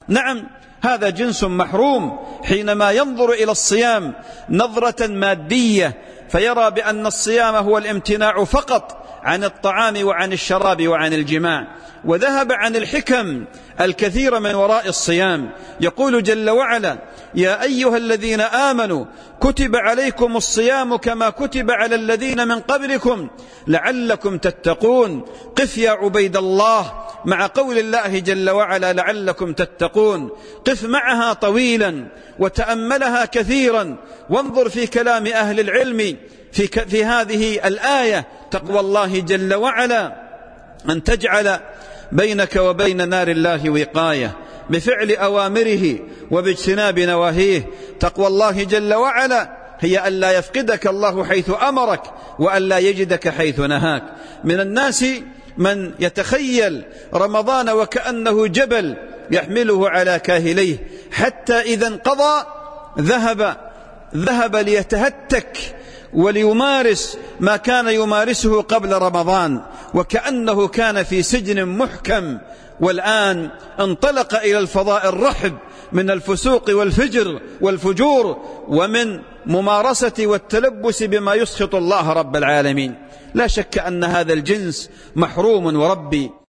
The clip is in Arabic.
نعم، هذا جنس محروم حينما ينظر إلى الصيام نظرة مادية، فيرى بأن الصيام هو الامتناع فقط عن الطعام وعن الشراب وعن الجماع، وذهب عن الحكم الكثير من وراء الصيام. يقول جل وعلا: يا أيها الذين آمنوا كتب عليكم الصيام كما كتب على الذين من قبلكم لعلكم تتقون. قف يا عبيد الله مع قول الله جل وعلا لعلكم تتقون، قف معها طويلا وتأملها كثيرا، وانظر في كلام أهل العلم في هذه الآية. تقوى الله جل وعلا أن تجعل بينك وبين نار الله وقاية بفعل أوامره وباجتناب نواهيه. تقوى الله جل وعلا هي ألا يفقدك الله حيث أمرك وألا يجدك حيث نهاك. من الناس من يتخيل رمضان وكأنه جبل يحمله على كاهليه، حتى إذا انقضى ذهب ليتهتك وليمارس ما كان يمارسه قبل رمضان، وكأنه كان في سجن محكم، والآن انطلق إلى الفضاء الرحب من الفسوق والفجور ومن ممارسة والتلبس بما يسخط الله رب العالمين. لا شك أن هذا الجنس محروم وربي.